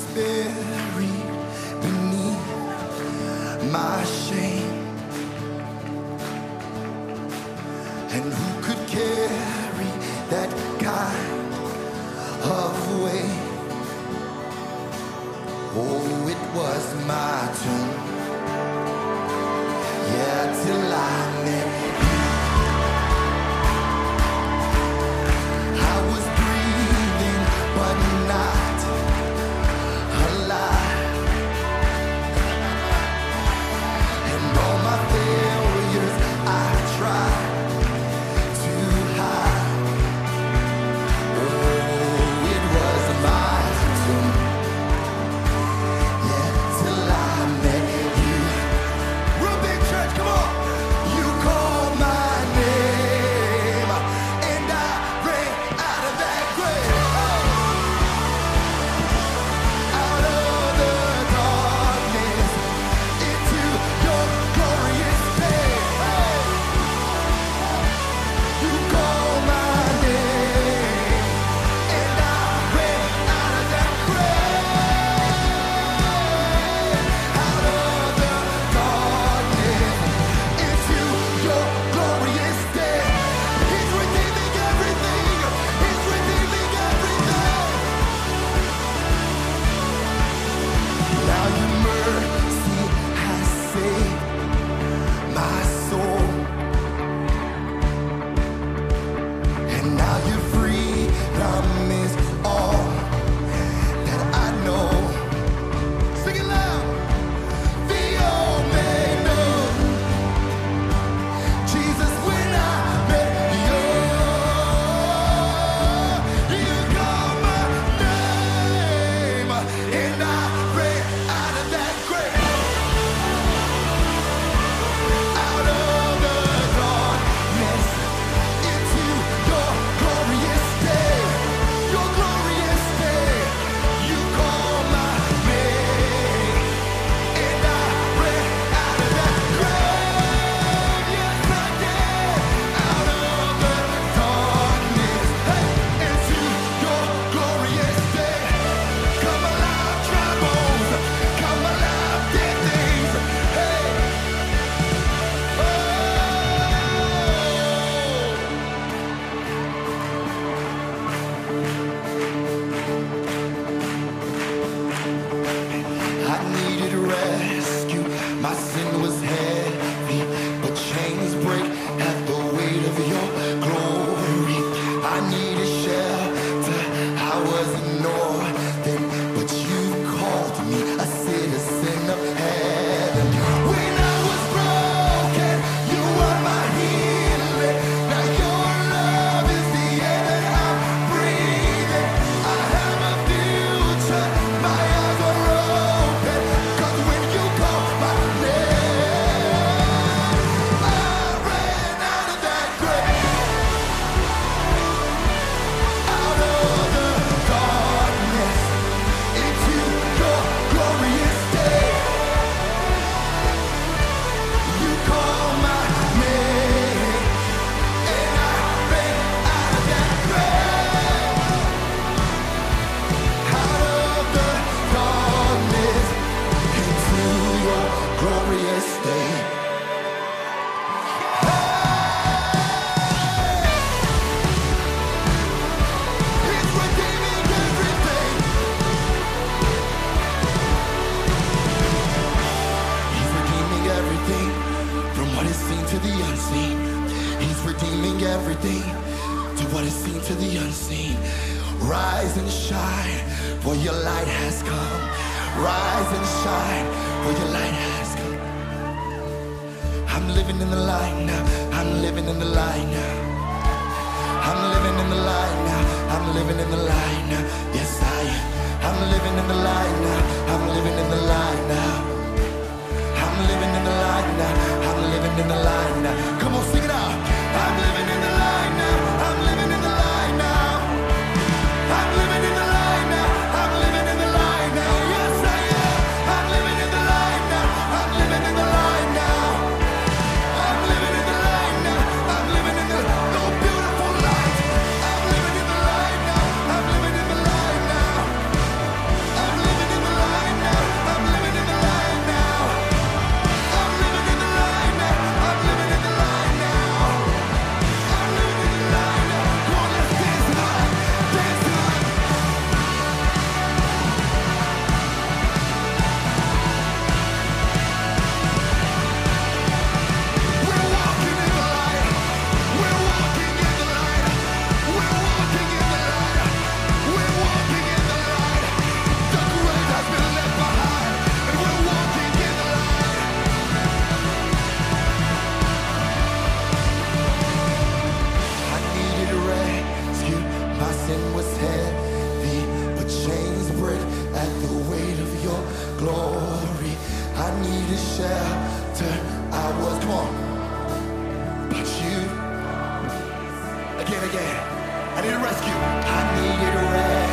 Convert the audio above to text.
buried beneath my shame. And who could carry that kind of weight? Oh, it was my turn. Yeah, till I met you. I was breathing, but not alive. And all my failures I tried to hide. Oh, it was my turn. Yeah, till I met you. Real big church, come on. You called my name, and I ran out of that grave. Out of the darkness, into your glorious day. You called my name, and I ran out of that grave. Out of the darkness, into your glorious day. He's redeeming everything. He's redeeming everything. Now your mercy has saved my soul. And now your freedom is all that I know. Sing it loud. The Omega. Jesus, when I met you, you called my name, and I ran out of that grave. Out of the darkness, into your glorious day. Your glorious day. You called my name, and I ran out of that grave. Yes, I did. Out of the darkness, hey, into your glorious day. Come alive, dry bones. Come alive, dead things. Hey, oh. I needed rescue. My sin was heavy, but chains break at the weight of your glory. I needed shelter. I was an orphan, but you called me a citizen of heaven. When I was broken, you were my healing. Now your love is the air that I'm breathing. I have a future. My eyes are open. 'Cause when you call my name, I ran out of that grave. Out of the darkness, into your glorious day. You call my name, and I ran out of that grave. Out of the darkness, into your glorious day. He's redeeming everything. He's redeeming everything from what is seen to the unseen. He's redeeming everything to what is seen to the unseen. Rise and shine, for your light has come. Rise and shine, for your light has come. I'm living in the light now. I'm living in the light now. I'm living in the light now. I'm living in the light now. Yes, I am. I'm living in the light now. I'm living in the light now. I'm living in the light now. I'm living in the light now. Come on, sing it out. I'm living in the light now. I'm living in the light now. I'm living in the light now. I'm living in the light now. Yes, I am. I'm living in the light now. I'm living in the light now. I'm living in the light now. I'm living in the no beautiful light. I'm living in the light now. I'm living in the light now. I'm living in the doctor, I was, come on. But you, again, I needed rescue. I needed rescue.